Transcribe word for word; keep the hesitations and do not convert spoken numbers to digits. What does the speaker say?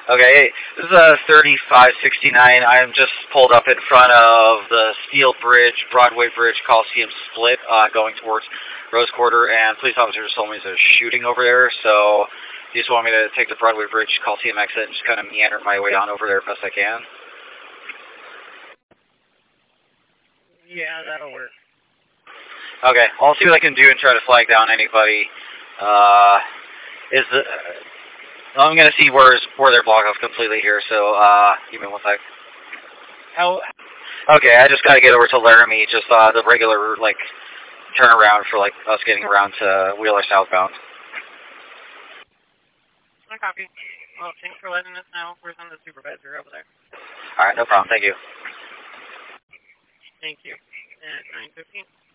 Okay, hey, this is a thirty-five sixty-nine. I'm just pulled up in front of the Steel Bridge, Broadway Bridge, Coliseum split, uh, going towards Rose Quarter, and police officers told me there's shooting over there, so you just want me to take the Broadway Bridge, Coliseum exit, and just kind of meander my way on over there as best I can? Yeah, that'll work. Okay, I'll see what I can do and try to flag down anybody. Uh, is the... I'm going to see where, where they're blocked off completely here, so, uh, give me one sec. How? Okay, I just got to get over to Laramie, just, uh, the regular, like, turnaround for, like, us getting around to Wheeler southbound. I copy. Well, thanks for letting us know. We're on the supervisor over there. Alright, no problem. Thank you. Thank you. At nine fifteen.